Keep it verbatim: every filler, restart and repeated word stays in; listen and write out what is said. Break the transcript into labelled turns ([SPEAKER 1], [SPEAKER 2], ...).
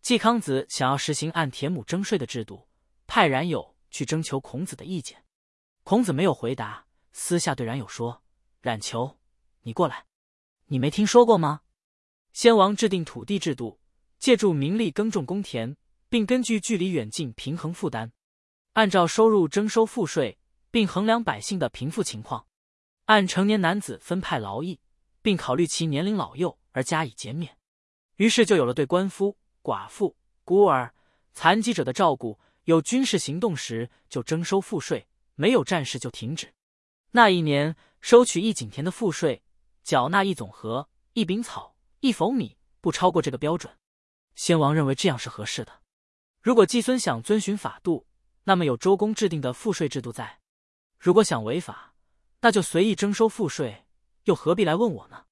[SPEAKER 1] 季康子想要实行按田亩征税的制度，派冉有去征求孔子的意见。孔子没有回答，私下对冉有说：“冉求，你过来，你没听说过吗？先王制定土地制度，借助民力耕种公田，并根据距离远近平衡负担，按照收入征收赋税，并衡量百姓的贫富情况，按成年男子分派劳役，并考虑其年龄老幼而加以减免。于是就有了对官夫、寡妇、孤儿、残疾者的照顾，有军事行动时就征收赋税，没有战事就停止。那一年收取一井田的赋税，缴纳一总禾、一饼草、一否米，不超过这个标准。先王认为这样是合适的。如果季孙想遵循法度，那么有周公制定的赋税制度在；如果想违法，那就随意征收赋税，又何必来问我呢？”